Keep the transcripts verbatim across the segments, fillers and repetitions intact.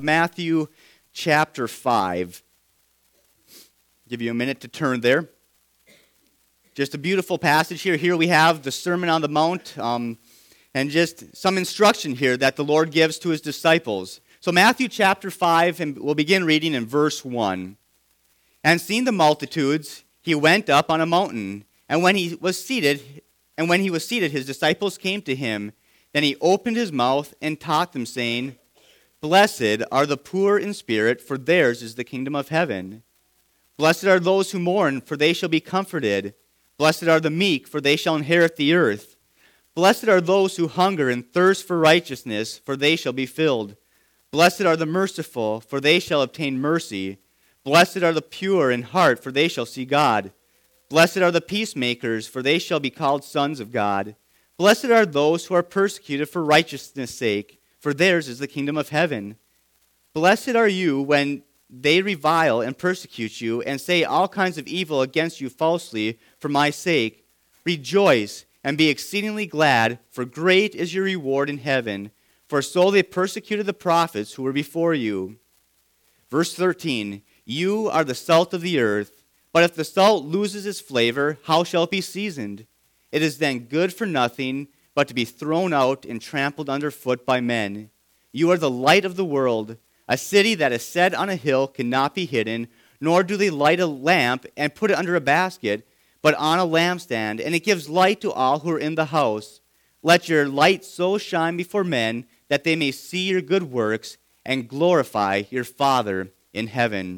Matthew chapter five. Give you a minute to turn there. Just a beautiful passage here. Here we have the Sermon on the Mount, um, and just some instruction here that the Lord gives to his disciples. So Matthew chapter five, and we'll begin reading in verse one. And seeing the multitudes, he went up on a mountain, and when he was seated, and when he was seated, his disciples came to him. Then he opened his mouth and taught them, saying, Blessed are the poor in spirit, for theirs is the kingdom of heaven. Blessed are those who mourn, for they shall be comforted. Blessed are the meek, for they shall inherit the earth. Blessed are those who hunger and thirst for righteousness, for they shall be filled. Blessed are the merciful, for they shall obtain mercy. Blessed are the pure in heart, for they shall see God. Blessed are the peacemakers, for they shall be called sons of God. Blessed are those who are persecuted for righteousness' sake, for theirs is the kingdom of heaven. Blessed are you when they revile and persecute you, and say all kinds of evil against you falsely for my sake. Rejoice and be exceedingly glad, for great is your reward in heaven. For so they persecuted the prophets who were before you. Verse thirteen, You are the salt of the earth, but if the salt loses its flavor, how shall it be seasoned? It is then good for nothing, but to be thrown out and trampled underfoot by men. You are the light of the world. A city that is set on a hill cannot be hidden, nor do they light a lamp and put it under a basket, but on a lampstand, and it gives light to all who are in the house. Let your light so shine before men that they may see your good works and glorify your Father in heaven.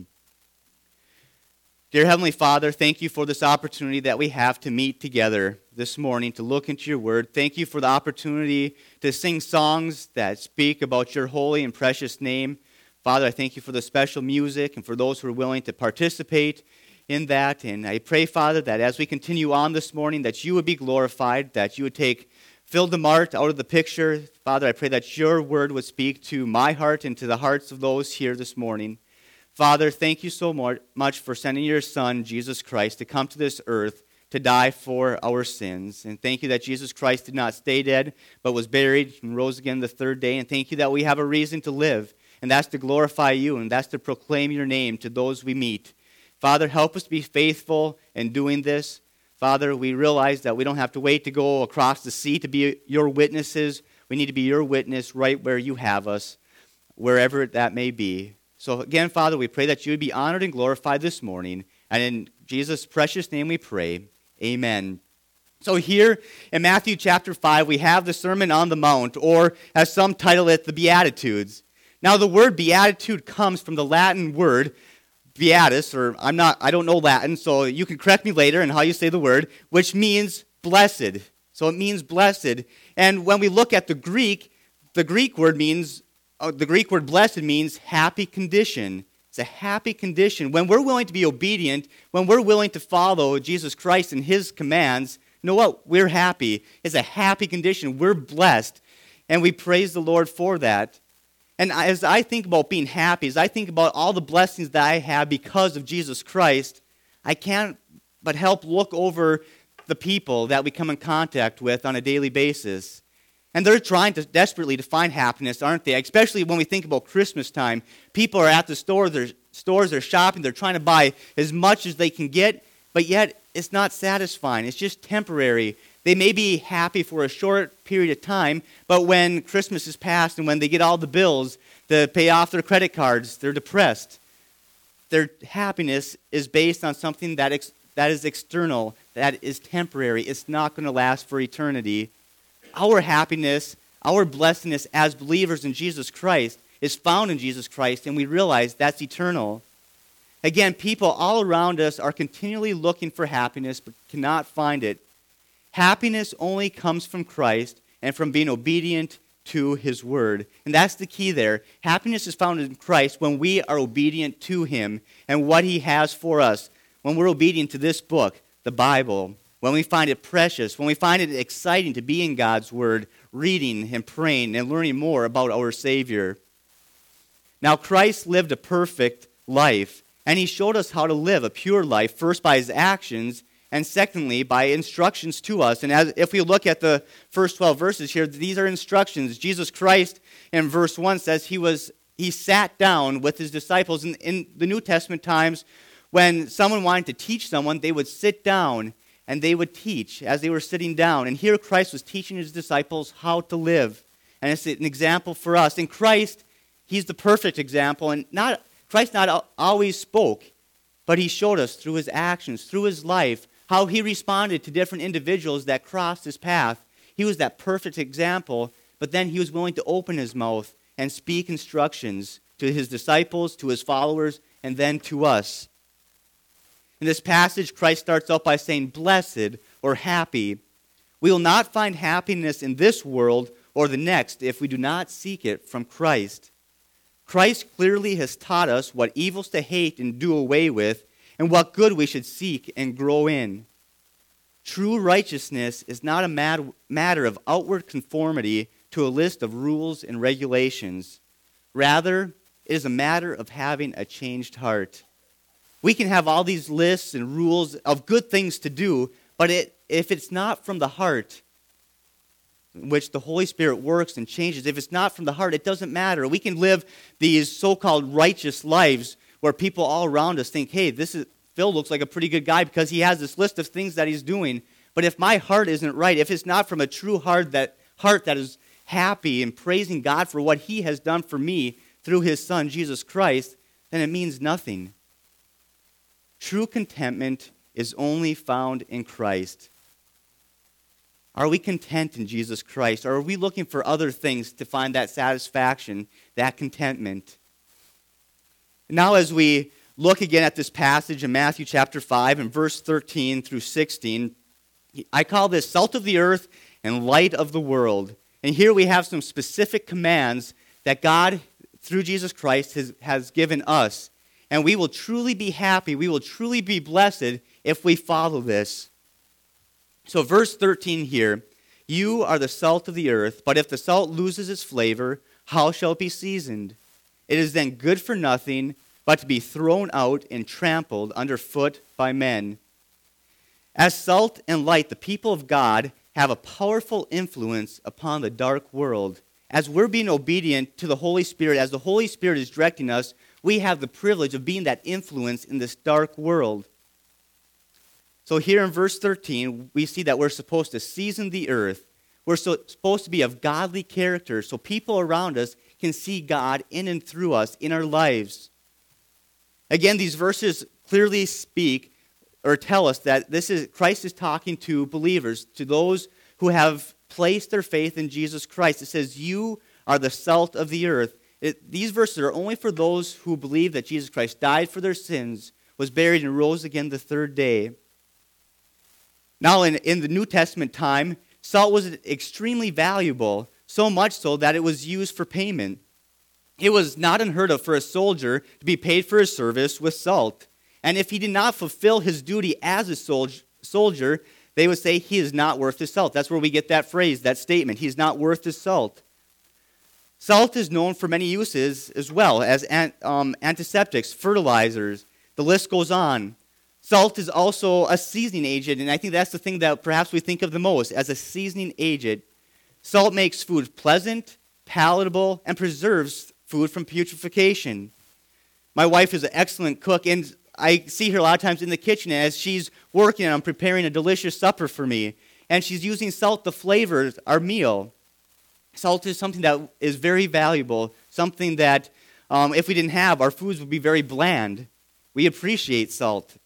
Dear Heavenly Father, thank you for this opportunity that we have to meet together this morning to look into your word. Thank you for the opportunity to sing songs that speak about your holy and precious name. Father, I thank you for the special music and for those who are willing to participate in that. And I pray, Father, that as we continue on this morning, that you would be glorified, that you would take Phil DeMart out of the picture. Father, I pray that your word would speak to my heart and to the hearts of those here this morning. Father, thank you so much for sending your Son, Jesus Christ, to come to this earth to die for our sins. And thank you that Jesus Christ did not stay dead, but was buried and rose again the third day. And thank you that we have a reason to live, and that's to glorify you, and that's to proclaim your name to those we meet. Father, help us to be faithful in doing this. Father, we realize that we don't have to wait to go across the sea to be your witnesses. We need to be your witness right where you have us, wherever that may be. So again, Father, we pray that you would be honored and glorified this morning. And in Jesus' precious name we pray, amen. So here in Matthew chapter five, we have the Sermon on the Mount, or as some title it, the Beatitudes. Now the word beatitude comes from the Latin word beatus, or I'm not, I don't know Latin, so you can correct me later in how you say the word, which means blessed. So it means blessed. And when we look at the Greek, the Greek word means Uh, the Greek word blessed means happy condition. It's a happy condition. When we're willing to be obedient, when we're willing to follow Jesus Christ and his commands, you know what? We're happy. It's a happy condition. We're blessed. And we praise the Lord for that. And as I think about being happy, as I think about all the blessings that I have because of Jesus Christ, I can't but help look over the people that we come in contact with on a daily basis. And they're trying to desperately to find happiness, aren't they? Especially when we think about Christmas time. People are at the store, they're, stores, they're shopping, they're trying to buy as much as they can get, but yet it's not satisfying. It's just temporary. They may be happy for a short period of time, but when Christmas is past and when they get all the bills to pay off their credit cards, they're depressed. Their happiness is based on something that ex- that is external, that is temporary. It's not going to last for eternity. Our happiness, our blessedness as believers in Jesus Christ is found in Jesus Christ, and we realize that's eternal. Again, people all around us are continually looking for happiness but cannot find it. Happiness only comes from Christ and from being obedient to his word. And that's the key there. Happiness is found in Christ when we are obedient to him and what he has for us. When we're obedient to this book, the Bible. When we find it precious, when we find it exciting to be in God's Word, reading and praying and learning more about our Savior. Now, Christ lived a perfect life, and he showed us how to live a pure life, first by his actions, and secondly, by instructions to us. And as, if we look at the first twelve verses here, these are instructions. Jesus Christ, in verse one, says he was he sat down with his disciples. In, in the New Testament times, when someone wanted to teach someone, they would sit down and they would teach as they were sitting down. And here Christ was teaching his disciples how to live. And it's an example for us. In Christ, he's the perfect example. And not Christ not always spoke, but he showed us through his actions, through his life, how he responded to different individuals that crossed his path. He was that perfect example, but then he was willing to open his mouth and speak instructions to his disciples, to his followers, and then to us. In this passage, Christ starts out by saying, blessed or happy. We will not find happiness in this world or the next if we do not seek it from Christ. Christ clearly has taught us what evils to hate and do away with, and what good we should seek and grow in. True righteousness is not a mat- matter of outward conformity to a list of rules and regulations. Rather, it is a matter of having a changed heart. We can have all these lists and rules of good things to do, but it, if it's not from the heart, in which the Holy Spirit works and changes, if it's not from the heart, it doesn't matter. We can live these so-called righteous lives where people all around us think, hey, this is Phil looks like a pretty good guy because he has this list of things that he's doing. But if my heart isn't right, if it's not from a true heart that heart that is happy and praising God for what he has done for me through his Son, Jesus Christ, then it means nothing. True contentment is only found in Christ. Are we content in Jesus Christ, or are we looking for other things to find that satisfaction, that contentment? Now as we look again at this passage in Matthew chapter five and verse thirteen through sixteen, I call this salt of the earth and light of the world. And here we have some specific commands that God, through Jesus Christ, has, has given us. And we will truly be happy, we will truly be blessed if we follow this. So verse thirteen here, you are the salt of the earth, but if the salt loses its flavor, how shall it be seasoned? It is then good for nothing, but to be thrown out and trampled underfoot by men. As salt and light, the people of God have a powerful influence upon the dark world. As we're being obedient to the Holy Spirit, as the Holy Spirit is directing us, we have the privilege of being that influence in this dark world. So here in verse thirteen, we see that we're supposed to season the earth. We're so, supposed to be of godly character so people around us can see God in and through us in our lives. Again, these verses clearly speak or tell us that this is Christ is talking to believers, to those who have placed their faith in Jesus Christ. It says, you are the salt of the earth. It, these verses are only for those who believe that Jesus Christ died for their sins, was buried, and rose again the third day. Now, in, in the New Testament time, salt was extremely valuable, so much so that it was used for payment. It was not unheard of for a soldier to be paid for his service with salt. And if he did not fulfill his duty as a sol- soldier, they would say he is not worth his salt. That's where we get that phrase, that statement, he's not worth his salt. Salt is known for many uses as well as an, um, antiseptics, fertilizers. The list goes on. Salt is also a seasoning agent, and I think that's the thing that perhaps we think of the most as a seasoning agent. Salt makes food pleasant, palatable, and preserves food from putrefaction. My wife is an excellent cook, and I see her a lot of times in the kitchen as she's working and I'm preparing a delicious supper for me, and she's using salt to flavor our meal. Salt is something that is very valuable, something that um, if we didn't have, our foods would be very bland. We appreciate salt.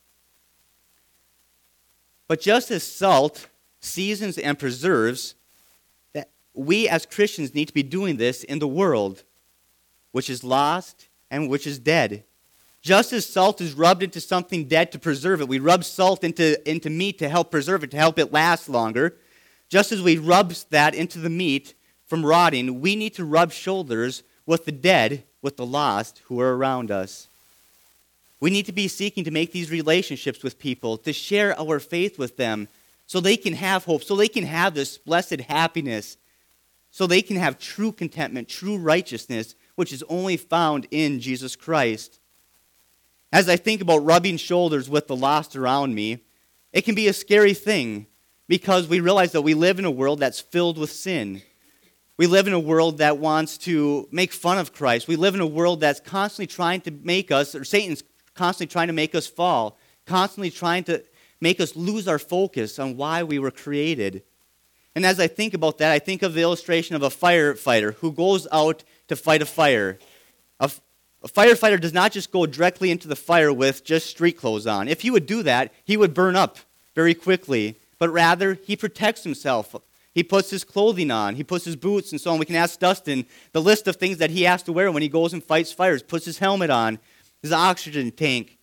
But just as salt seasons and preserves, that we as Christians need to be doing this in the world, which is lost and which is dead. Just as salt is rubbed into something dead to preserve it, we rub salt into, into meat to help preserve it, to help it last longer. Just as we rub that into the meat from rotting, we need to rub shoulders with the dead, with the lost who are around us. We need to be seeking to make these relationships with people, to share our faith with them so they can have hope, so they can have this blessed happiness, so they can have true contentment, true righteousness, which is only found in Jesus Christ. As I think about rubbing shoulders with the lost around me, it can be a scary thing because we realize that we live in a world that's filled with sin. We live in a world that wants to make fun of Christ. We live in a world that's constantly trying to make us, or Satan's constantly trying to make us fall, constantly trying to make us lose our focus on why we were created. And as I think about that, I think of the illustration of a firefighter who goes out to fight a fire. A, a firefighter does not just go directly into the fire with just street clothes on. If he would do that, he would burn up very quickly. But rather, he protects himself. He puts his clothing on. He puts his boots and so on. We can ask Dustin the list of things that he has to wear when he goes and fights fires. Puts his helmet on, his oxygen tank.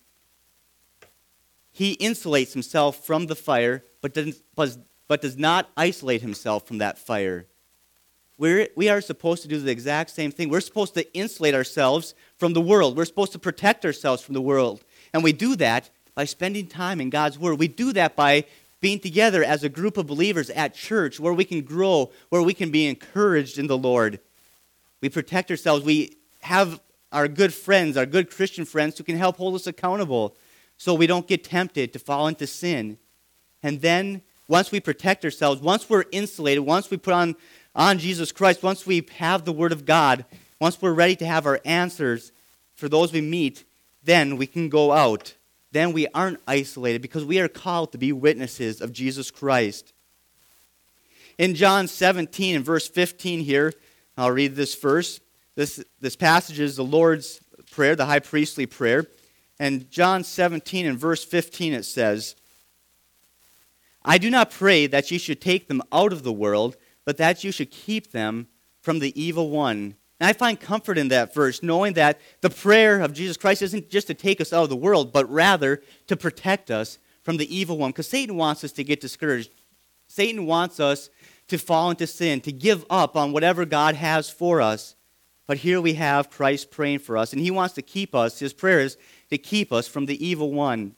He insulates himself from the fire, but does, but does not isolate himself from that fire. We're, we are supposed to do the exact same thing. We're supposed to insulate ourselves from the world. We're supposed to protect ourselves from the world. And we do that by spending time in God's Word. We do that by being together as a group of believers at church where we can grow, where we can be encouraged in the Lord. We protect ourselves. We have our good friends, our good Christian friends who can help hold us accountable so we don't get tempted to fall into sin. And then once we protect ourselves, once we're insulated, once we put on, on Jesus Christ, once we have the Word of God, once we're ready to have our answers for those we meet, then we can go out. Then we aren't isolated because we are called to be witnesses of Jesus Christ. In John seventeen and verse fifteen here, I'll read this verse. This, this passage is the Lord's Prayer, the high priestly prayer. And John seventeen and verse fifteen it says, I do not pray that you should take them out of the world, but that you should keep them from the evil one. And I find comfort in that verse, knowing that the prayer of Jesus Christ isn't just to take us out of the world, but rather to protect us from the evil one. Because Satan wants us to get discouraged. Satan wants us to fall into sin, to give up on whatever God has for us. But here we have Christ praying for us, and he wants to keep us, his prayer is to keep us from the evil one.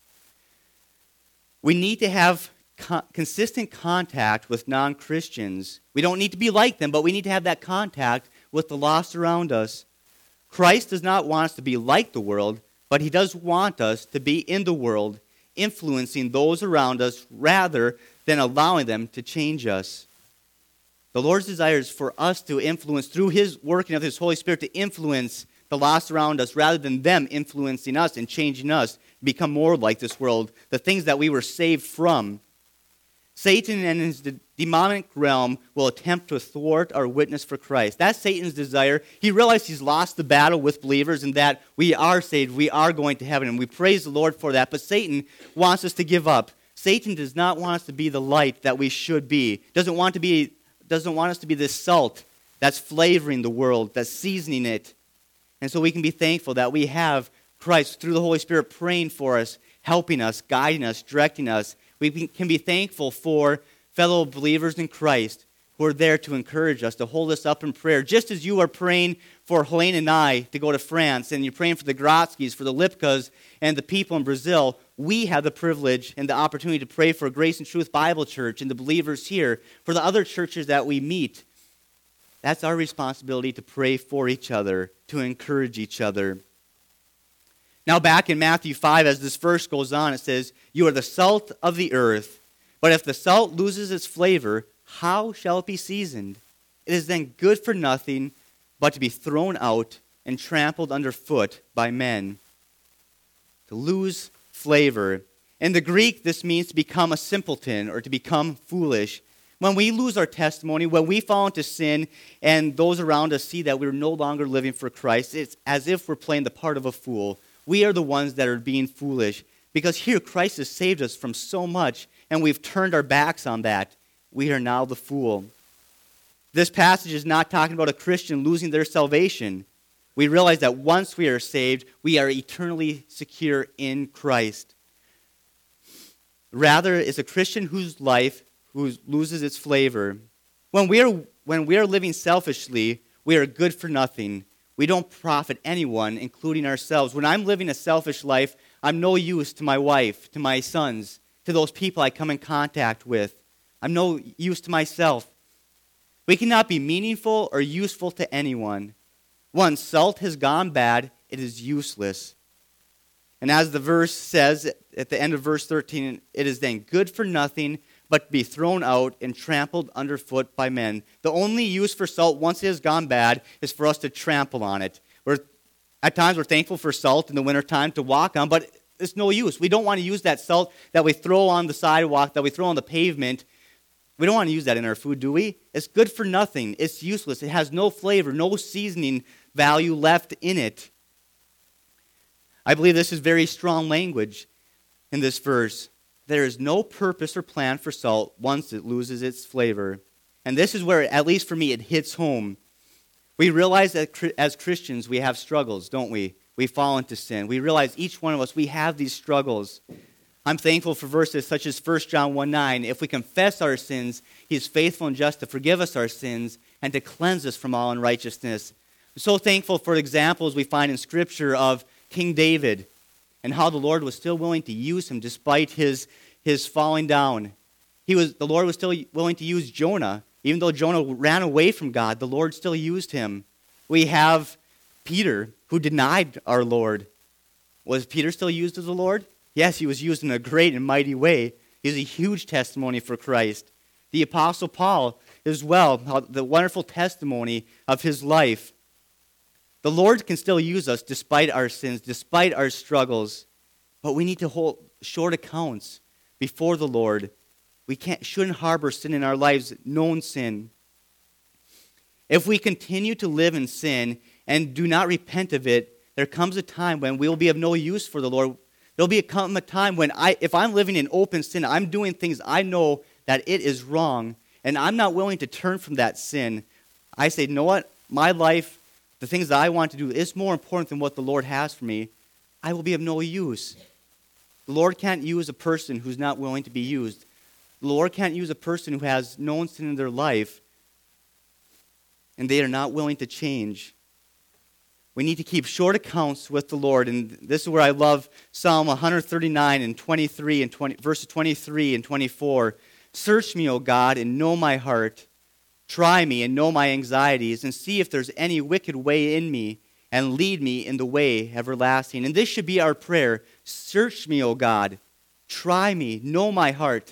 We need to have co- consistent contact with non-Christians. We don't need to be like them, but we need to have that contact with the lost around us. Christ does not want us to be like the world, but he does want us to be in the world, influencing those around us rather than allowing them to change us. The Lord's desire is for us to influence, through his working of his Holy Spirit, to influence the lost around us rather than them influencing us and changing us, become more like this world, the things that we were saved from. Satan and his de- demonic realm will attempt to thwart our witness for Christ. That's Satan's desire. He realized he's lost the battle with believers and that we are saved, we are going to heaven, and we praise the Lord for that. But Satan wants us to give up. Satan does not want us to be the light that we should be. Doesn't want to be, doesn't want us to be this salt that's flavoring the world, that's seasoning it. And so we can be thankful that we have Christ through the Holy Spirit praying for us, helping us, guiding us, directing us. We can be thankful for fellow believers in Christ who are there to encourage us, to hold us up in prayer. Just as you are praying for Helene and I to go to France, and you're praying for the Grotzkys, for the Lipkas, and the people in Brazil, we have the privilege and the opportunity to pray for Grace and Truth Bible Church and the believers here, for the other churches that we meet. That's our responsibility to pray for each other, to encourage each other. Now back in Matthew five, as this verse goes on, it says, you are the salt of the earth, but if the salt loses its flavor, how shall it be seasoned? It is then good for nothing but to be thrown out and trampled underfoot by men. To lose flavor. In the Greek, this means to become a simpleton or to become foolish. When we lose our testimony, when we fall into sin, and those around us see that we're no longer living for Christ, it's as if we're playing the part of a fool. We are the ones that are being foolish. Because here Christ has saved us from so much, and we've turned our backs on that. We are now the fool. This passage is not talking about a Christian losing their salvation. We realize that once we are saved, we are eternally secure in Christ. Rather, it's a Christian whose life who loses its flavor. When we are, when we are living selfishly, we are good for nothing. We don't profit anyone, including ourselves. When I'm living a selfish life, I'm no use to my wife, to my sons, to those people I come in contact with. I'm no use to myself. We cannot be meaningful or useful to anyone. Once salt has gone bad, it is useless. And as the verse says at the end of verse thirteen, it is then good for nothing but to be thrown out and trampled underfoot by men. The only use for salt once it has gone bad is for us to trample on it. We're, at times we're thankful for salt in the wintertime to walk on, but it's no use. We don't want to use that salt that we throw on the sidewalk, that we throw on the pavement. We don't want to use that in our food, do we? It's good for nothing. It's useless. It has no flavor, no seasoning value left in it. I believe this is very strong language in this verse. There is no purpose or plan for salt once it loses its flavor. And this is where, at least for me, it hits home. We realize that as Christians, we have struggles, don't we? We fall into sin. We realize each one of us, we have these struggles. I'm thankful for verses such as First John one nine. If we confess our sins, he is faithful and just to forgive us our sins and to cleanse us from all unrighteousness. I'm so thankful for examples we find in Scripture of King David and how the Lord was still willing to use him despite his, his falling down. He was, the Lord was still willing to use Jonah. Even though Jonah ran away from God, the Lord still used him. We have Peter, who denied our Lord. Was Peter still used of the Lord? Yes, he was used in a great and mighty way. He's a huge testimony for Christ. The Apostle Paul as well, the wonderful testimony of his life. The Lord can still use us despite our sins, despite our struggles, but we need to hold short accounts before the Lord. We can't, shouldn't harbor sin in our lives, known sin. If we continue to live in sin and do not repent of it, there comes a time when we will be of no use for the Lord. There'll be a, come a time when I, if I'm living in open sin, I'm doing things I know that it is wrong, and I'm not willing to turn from that sin. I say, you know what? My life, the things that I want to do, is more important than what the Lord has for me. I will be of no use. The Lord can't use a person who's not willing to be used. The Lord can't use a person who has known sin in their life and they are not willing to change. We need to keep short accounts with the Lord. And this is where I love Psalm one thirty-nine and twenty-three and twenty, verses twenty-three and twenty-four. Search me, O God, and know my heart. Try me and know my anxieties, and see if there's any wicked way in me, and lead me in the way everlasting. And this should be our prayer. Search me, O God. Try me, know my heart,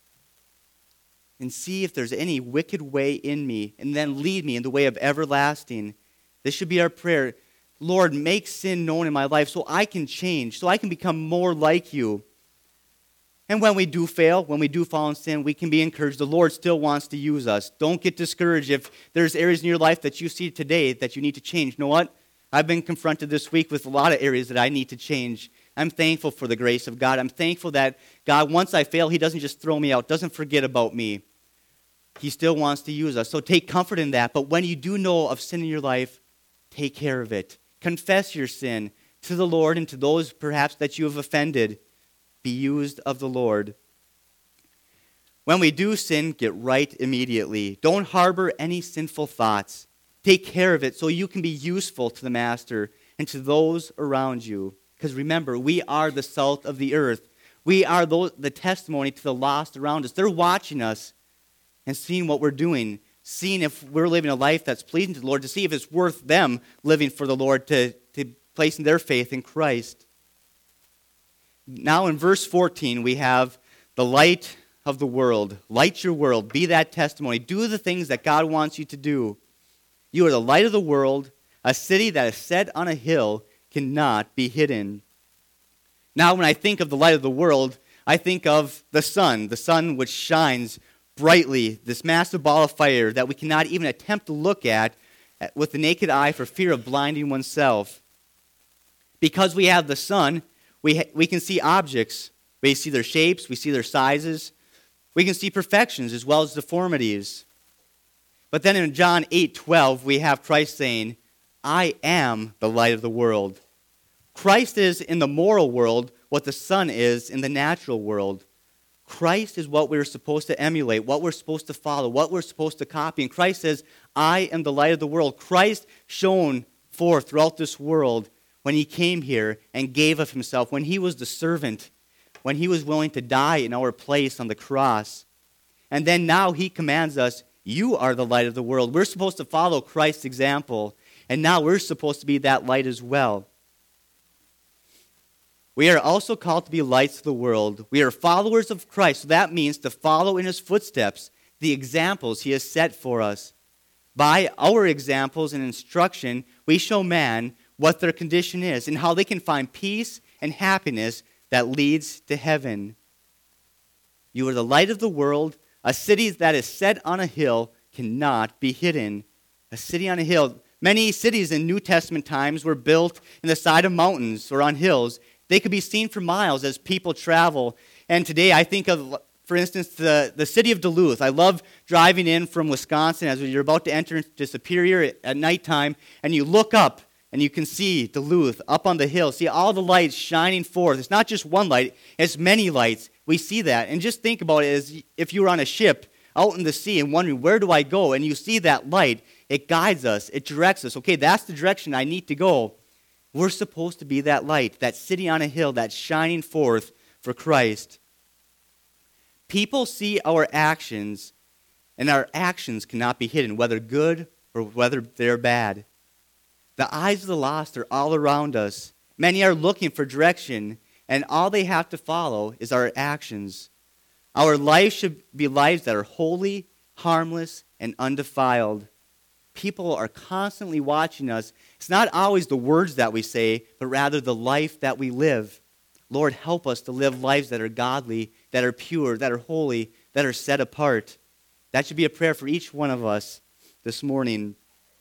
and see if there's any wicked way in me, and then lead me in the way of everlasting. This should be our prayer. Lord, make sin known in my life so I can change, so I can become more like you. And when we do fail, when we do fall in sin, we can be encouraged. The Lord still wants to use us. Don't get discouraged if there's areas in your life that you see today that you need to change. You know what? I've been confronted this week with a lot of areas that I need to change. I'm thankful for the grace of God. I'm thankful that God, once I fail, he doesn't just throw me out, doesn't forget about me. He still wants to use us. So take comfort in that. But when you do know of sin in your life, take care of it. Confess your sin to the Lord and to those perhaps that you have offended. Be used of the Lord. When we do sin, get right immediately. Don't harbor any sinful thoughts. Take care of it so you can be useful to the Master and to those around you. Because remember, we are the salt of the earth. We are those, the testimony to the lost around us. They're watching us and seeing what we're doing, seeing if we're living a life that's pleasing to the Lord, to see if it's worth them living for the Lord, to, to placing their faith in Christ. Now in verse fourteen, we have the light of the world. Light your world. Be that testimony. Do the things that God wants you to do. You are the light of the world. A city that is set on a hill cannot be hidden. Now when I think of the light of the world, I think of the sun, the sun which shines brightly, this massive ball of fire that we cannot even attempt to look at with the naked eye for fear of blinding oneself. Because we have the sun, we, ha- we can see objects. We see their shapes, we see their sizes. We can see perfections as well as deformities. But then in John eight twelve, we have Christ saying, I am the light of the world. Christ is in the moral world what the sun is in the natural world. Christ is what we're supposed to emulate, what we're supposed to follow, what we're supposed to copy. And Christ says, I am the light of the world. Christ shone forth throughout this world when he came here and gave of himself, when he was the servant, when he was willing to die in our place on the cross. And then now he commands us, you are the light of the world. We're supposed to follow Christ's example, and now we're supposed to be that light as well. We are also called to be lights of the world. We are followers of Christ. So that means to follow in his footsteps, the examples he has set for us. By our examples and instruction, we show man what their condition is and how they can find peace and happiness that leads to heaven. You are the light of the world. A city that is set on a hill cannot be hidden. A city on a hill. Many cities in New Testament times were built in the side of mountains or on hills. They could be seen for miles as people travel. And today I think of, for instance, the, the city of Duluth. I love driving in from Wisconsin as you're about to enter into Superior at nighttime, and you look up and you can see Duluth up on the hill. See all the lights shining forth. It's not just one light, it's many lights. We see that. And just think about it as if you were on a ship out in the sea and wondering, where do I go? And you see that light. It guides us. It directs us. Okay, that's the direction I need to go. We're supposed to be that light, that city on a hill that's shining forth for Christ. People see our actions, and our actions cannot be hidden, whether good or whether they're bad. The eyes of the lost are all around us. Many are looking for direction, and all they have to follow is our actions. Our lives should be lives that are holy, harmless, and undefiled. People are constantly watching us. It's not always the words that we say, but rather the life that we live. Lord, help us to live lives that are godly, that are pure, that are holy, that are set apart. That should be a prayer for each one of us this morning.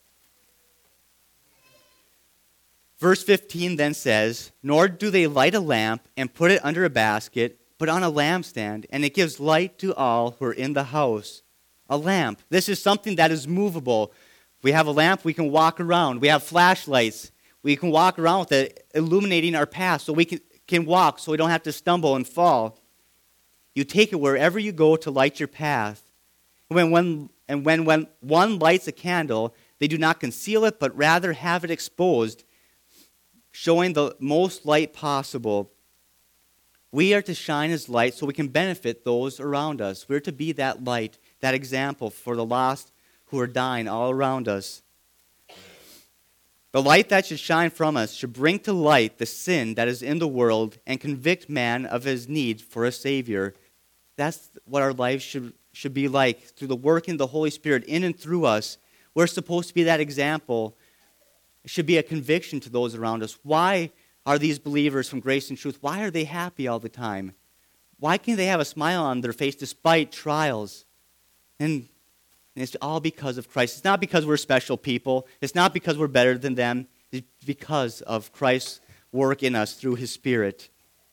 Verse fifteen then says, "Nor do they light a lamp and put it under a basket, but on a lampstand, and it gives light to all who are in the house." A lamp. This is something that is movable. We have a lamp, we can walk around. We have flashlights. We can walk around with it, illuminating our path so we can, can walk, so we don't have to stumble and fall. You take it wherever you go to light your path. When one, and when, when one lights a candle, they do not conceal it, but rather have it exposed, showing the most light possible. We are to shine as light so we can benefit those around us. We're to be that light, that example for the lost who are dying all around us. The light that should shine from us should bring to light the sin that is in the world and convict man of his need for a Savior. That's what our lives should, should be like. Through the working of the Holy Spirit in and through us, we're supposed to be that example. It should be a conviction to those around us. Why are these believers from Grace and Truth, why are they happy all the time? Why can they have a smile on their face despite trials? And And it's all because of Christ. It's not because we're special people. It's not because we're better than them. It's because of Christ's work in us through his Spirit.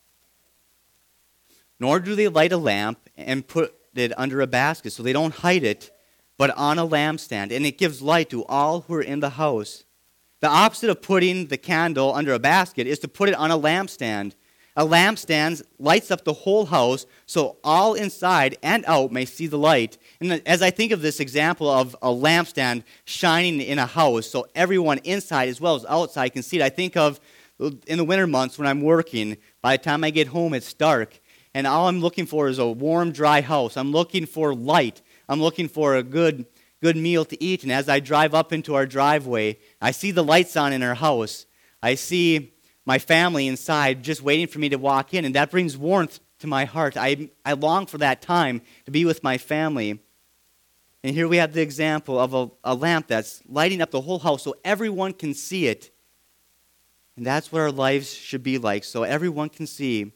Nor do they light a lamp and put it under a basket, so they don't hide it, but on a lampstand. And it gives light to all who are in the house. The opposite of putting the candle under a basket is to put it on a lampstand. A lampstand lights up the whole house so all inside and out may see the light. And as I think of this example of a lampstand shining in a house so everyone inside as well as outside can see it, I think of in the winter months when I'm working, by the time I get home it's dark, and all I'm looking for is a warm, dry house. I'm looking for light. I'm looking for a good, good meal to eat. And as I drive up into our driveway, I see the lights on in our house. I see my family inside just waiting for me to walk in, and that brings warmth to my heart. I, I long for that time to be with my family. And here we have the example of a, a lamp that's lighting up the whole house so everyone can see it. And that's what our lives should be like, so everyone can see.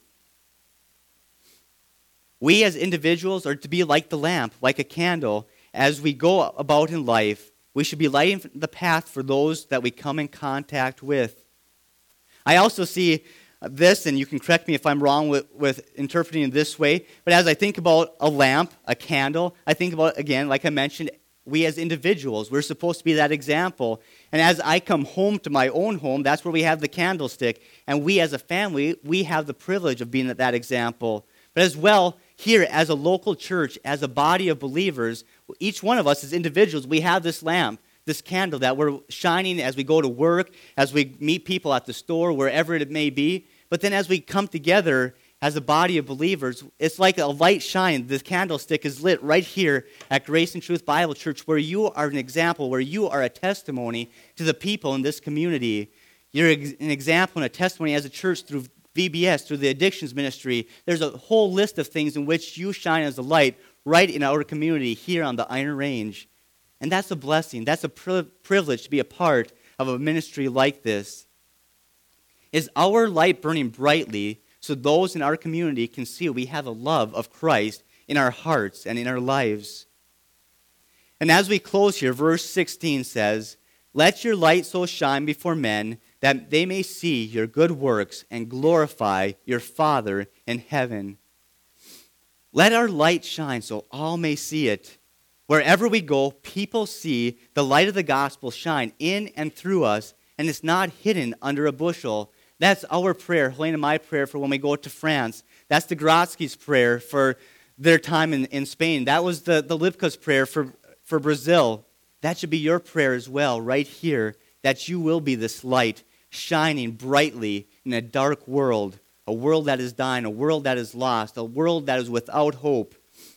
We as individuals are to be like the lamp, like a candle. As we go about in life, we should be lighting the path for those that we come in contact with. I also see this, and you can correct me if I'm wrong with, with interpreting it this way, but as I think about a lamp, a candle, I think about, again, like I mentioned, we as individuals, we're supposed to be that example. And as I come home to my own home, that's where we have the candlestick. And we as a family, we have the privilege of being that example. But as well, here as a local church, as a body of believers, each one of us as individuals, we have this lamp, this candle that we're shining as we go to work, as we meet people at the store, wherever it may be. But then as we come together as a body of believers, it's like a light shine. The candlestick is lit right here at Grace and Truth Bible Church, where you are an example, where you are a testimony to the people in this community. You're an example and a testimony as a church through V B S, through the addictions ministry. There's a whole list of things in which you shine as a light right in our community here on the Iron Range. And that's a blessing. That's a pri- privilege to be a part of a ministry like this. Is our light burning brightly so those in our community can see we have a love of Christ in our hearts and in our lives? And as we close here, verse sixteen says, "Let your light so shine before men that they may see your good works and glorify your Father in heaven." Let our light shine so all may see it. Wherever we go, people see the light of the gospel shine in and through us, and it's not hidden under a bushel. That's our prayer, Helene and my prayer for when we go to France. That's the Grodzki's prayer for their time in, in Spain. That was the, the Lipka's prayer for, for Brazil. That should be your prayer as well, right here, that you will be this light shining brightly in a dark world, a world that is dying, a world that is lost, a world that is without hope.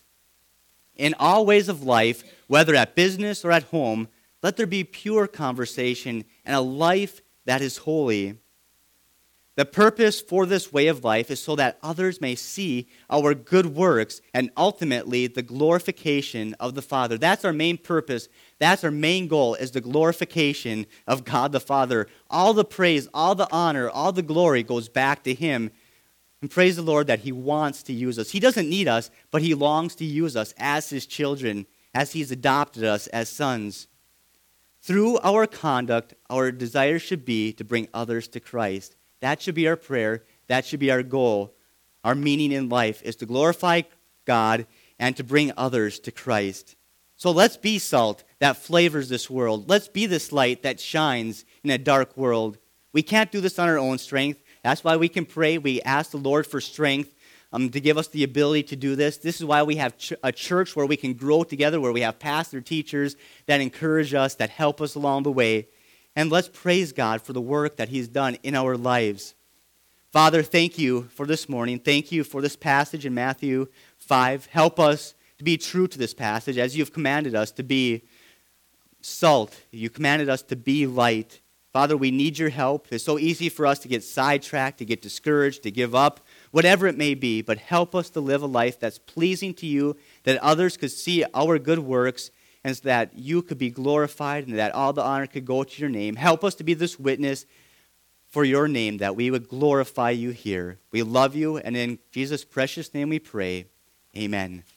In all ways of life, whether at business or at home, let there be pure conversation and a life that is holy. The purpose for this way of life is so that others may see our good works and ultimately the glorification of the Father. That's our main purpose. That's our main goal, is the glorification of God the Father. All the praise, all the honor, all the glory goes back to Him. And praise the Lord that He wants to use us. He doesn't need us, but He longs to use us as His children, as He's adopted us as sons. Through our conduct, our desire should be to bring others to Christ. That should be our prayer. That should be our goal. Our meaning in life is to glorify God and to bring others to Christ. So let's be salt that flavors this world. Let's be this light that shines in a dark world. We can't do this on our own strength. That's why we can pray. We ask the Lord for strength um, to give us the ability to do this. This is why we have ch- a church where we can grow together, where we have pastor teachers that encourage us, that help us along the way. And let's praise God for the work that He's done in our lives. Father, thank you for this morning. Thank you for this passage in Matthew five. Help us to be true to this passage as you've commanded us to be salt. You commanded us to be light. Father, we need your help. It's so easy for us to get sidetracked, to get discouraged, to give up, whatever it may be. But help us to live a life that's pleasing to you, that others could see our good works, and so that you could be glorified and that all the honor could go to your name. Help us to be this witness for your name, that we would glorify you here. We love you, and in Jesus' precious name we pray. Amen.